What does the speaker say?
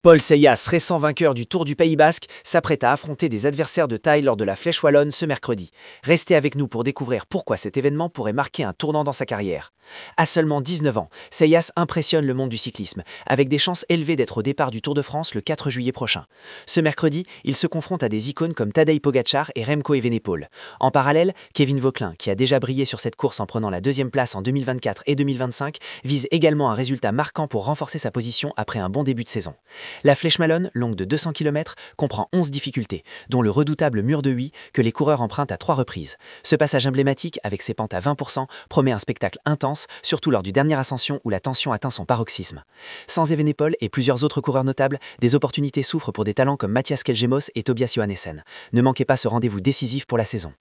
Paul Seyas, récent vainqueur du Tour du Pays Basque, s'apprête à affronter des adversaires de taille lors de la Flèche Wallonne ce mercredi. Restez avec nous pour découvrir pourquoi cet événement pourrait marquer un tournant dans sa carrière. À seulement 19 ans, Seyas impressionne le monde du cyclisme, avec des chances élevées d'être au départ du Tour de France le 4 juillet prochain. Ce mercredi, il se confronte à des icônes comme Tadej Pogacar et Remco Evenepoel. En parallèle, Kevin Vauquelin, qui a déjà brillé sur cette course en prenant la deuxième place en 2024 et 2025, vise également un résultat marquant pour renforcer sa position après un bon début de saison. La Flèche Wallonne, longue de 200 km, comprend 11 difficultés, dont le redoutable mur de Huy que les coureurs empruntent à 3 reprises. Ce passage emblématique, avec ses pentes à 20%, promet un spectacle intense, surtout lors du dernier ascension où la tension atteint son paroxysme. Sans Evenepoel et plusieurs autres coureurs notables, des opportunités s'ouvrent pour des talents comme Matthias Kelgemos et Tobias Johannessen. Ne manquez pas ce rendez-vous décisif pour la saison.